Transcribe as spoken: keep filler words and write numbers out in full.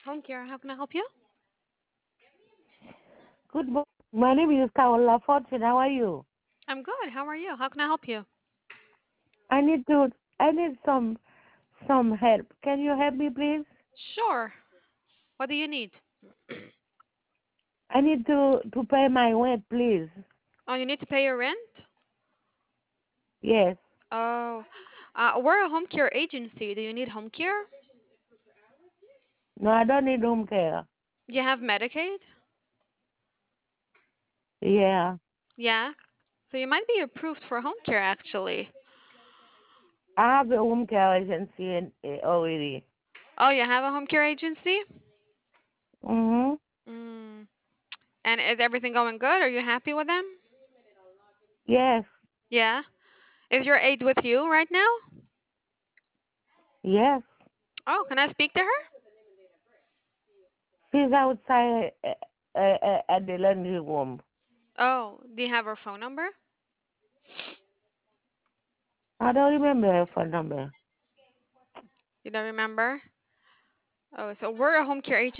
Home care, how can I help you? Good morning. My name is Kaola Fortune. How are you? I'm good. How are you? How can I help you? I need to. I need some some help. Can you help me, please? Sure. What do you need? I need to to pay my rent, please. Oh, you need to pay your rent? Yes. Oh, uh, we're a home care agency. Do you need home care? No, I don't need home care. You have Medicaid? Yeah. Yeah. So you might be approved for home care actually. I have a home care agency in, eh, already. Oh, you have a home care agency? Mhm. Mm. And is everything going good? Are you happy with them? Yes. Yeah. Is your aide with you right now? Yes. Oh, can I speak to her? She's outside uh, uh, uh, at the laundry room. Oh, do you have her phone number? I don't remember her phone number. You don't remember? Oh, so we're a home care agency.